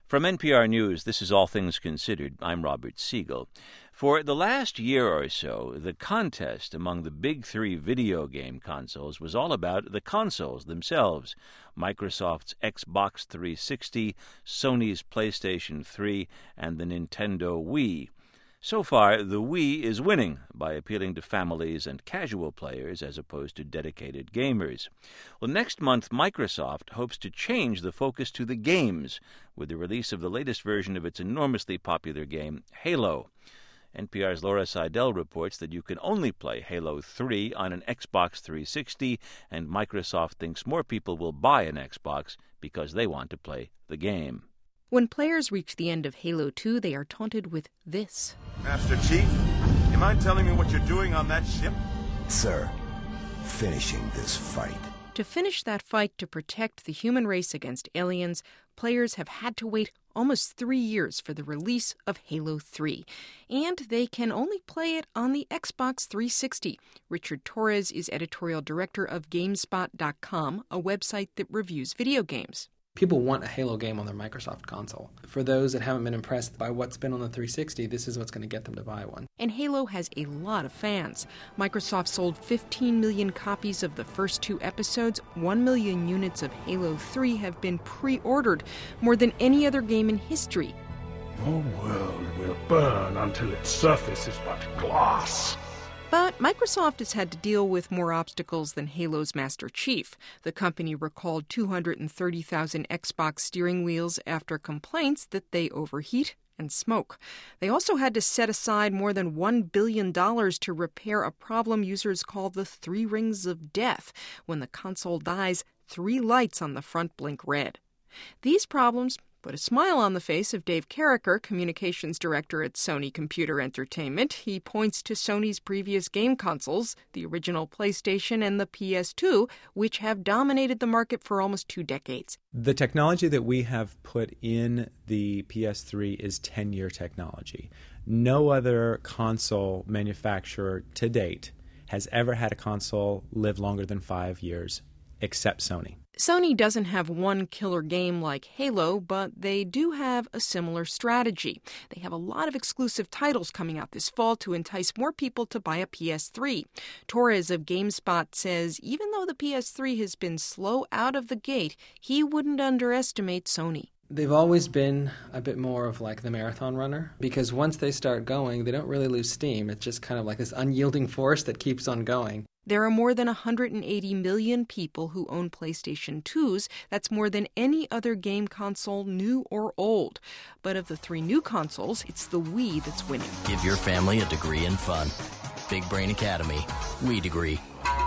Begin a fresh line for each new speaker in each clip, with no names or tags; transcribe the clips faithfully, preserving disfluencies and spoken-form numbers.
From N P R News, this is All Things Considered. I'm Robert Siegel. For the last year or so, the contest among the big three video game consoles was all about the consoles themselves. Microsoft's Xbox three sixty, Sony's PlayStation three, and the Nintendo Wii. So far, the Wii is winning by appealing to families and casual players as opposed to dedicated gamers. Well, next month, Microsoft hopes to change the focus to the games with the release of the latest version of its enormously popular game, Halo. N P R's Laura Seidel reports that you can only play Halo three on an Xbox three sixty, and Microsoft thinks more people will buy an Xbox because they want to play the game.
When players reach the end of Halo two, they are taunted with this.
Master Chief, you mind telling me what you're doing on that ship?
Sir, finishing this fight.
To finish that fight to protect the human race against aliens, players have had to wait almost three years for the release of Halo three. And they can only play it on the Xbox three sixty. Richard Torres is editorial director of GameSpot dot com, a website that reviews video games.
People want a Halo game on their Microsoft console. For those that haven't been impressed by what's been on the three sixty, this is what's going to get them to buy one.
And Halo has a lot of fans. Microsoft sold fifteen million copies of the first two episodes. one million units of Halo three have been pre-ordered, more than any other game in history.
Your world will burn until its surface is but glass.
But Microsoft has had to deal with more obstacles than Halo's Master Chief. The company recalled two hundred thirty thousand Xbox steering wheels after complaints that they overheat and smoke. They also had to set aside more than one billion dollars to repair a problem users call the three rings of death. When the console dies, three lights on the front blink red. These problems put a smile on the face of Dave Carricker, communications director at Sony Computer Entertainment. He points to Sony's previous game consoles, the original PlayStation and the P S two, which have dominated the market for almost two decades.
The technology that we have put in the P S three is ten-year technology. No other console manufacturer to date has ever had a console live longer than five years, except Sony.
Sony doesn't have one killer game like Halo, but they do have a similar strategy. They have a lot of exclusive titles coming out this fall to entice more people to buy a P S three. Torres of GameSpot says even though the P S three has been slow out of the gate, he wouldn't underestimate Sony.
They've always been a bit more of like the marathon runner, because once they start going, they don't really lose steam. It's just kind of like this unyielding force that keeps on going.
There are more than one hundred eighty million people who own PlayStation twos. That's more than any other game console, new or old. But of the three new consoles, it's the Wii that's winning.
Give your family a degree in fun. Big Brain Academy. Wii degree.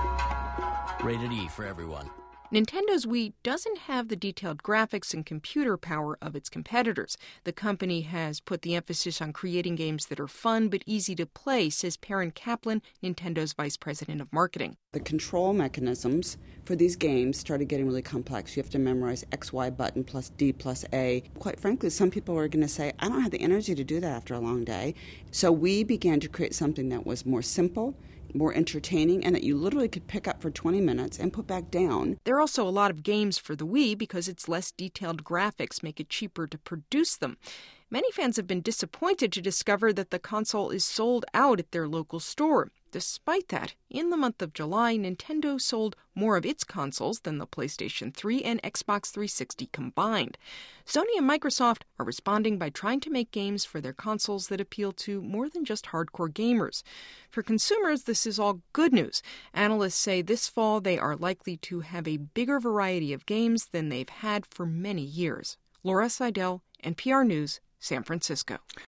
Rated E for everyone.
Nintendo's Wii doesn't have the detailed graphics and computer power of its competitors. The company has put the emphasis on creating games that are fun but easy to play, says Perrin Kaplan, Nintendo's vice president of marketing.
The control mechanisms for these games started getting really complex. You have to memorize X Y button plus D plus A. Quite frankly, some people are going to say, I don't have the energy to do that after a long day. So we began to create something that was more simple, more entertaining, and that you literally could pick up for twenty minutes and put back down.
There are also a lot of games for the Wii because its less detailed graphics make it cheaper to produce them. Many fans have been disappointed to discover that the console is sold out at their local store. Despite that, in the month of July, Nintendo sold more of its consoles than the PlayStation three and Xbox three sixty combined. Sony and Microsoft are responding by trying to make games for their consoles that appeal to more than just hardcore gamers. For consumers, this is all good news. Analysts say this fall they are likely to have a bigger variety of games than they've had for many years. Laura Seidel, N P R News, San Francisco.